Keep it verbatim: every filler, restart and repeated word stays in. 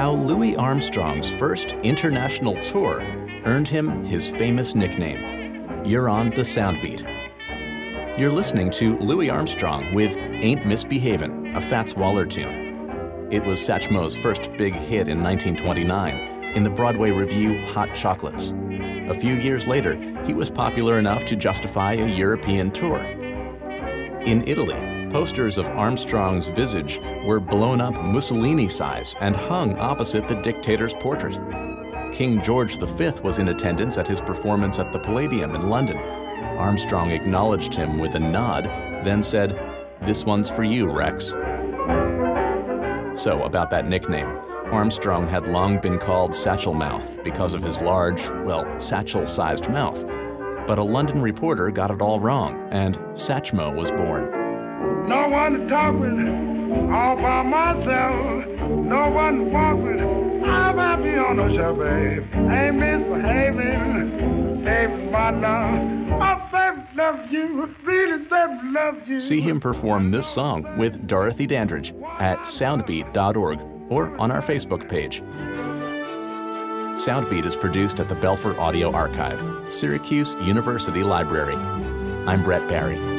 how Louis Armstrong's first international tour earned him his famous nickname. You're on the Soundbeat. You're listening to Louis Armstrong with Ain't Misbehavin', a Fats Waller tune. It was Satchmo's first big hit in nineteen twenty-nine in the Broadway revue Hot Chocolates. A few years later, he was popular enough to justify a European tour. In Italy, posters of Armstrong's visage were blown up Mussolini size and hung opposite the dictator's portrait. King George the Fifth was in attendance at his performance at the Palladium in London. Armstrong acknowledged him with a nod, then said, "This one's for you, Rex." So, about that nickname, Armstrong had long been called Satchel Mouth because of his large, well, satchel-sized mouth. But a London reporter got it all wrong, and Satchmo was born. No one to talk with, all by myself. No one to walk with, I'm happy on the show, babe. Ain't misbehaving, saving my love. My baby loves you, really baby loves you. See him perform this song with Dorothy Dandridge at soundbeat dot org or on our Facebook page. Soundbeat is produced at the Belfer Audio Archive, Syracuse University Library. I'm Brett Barry.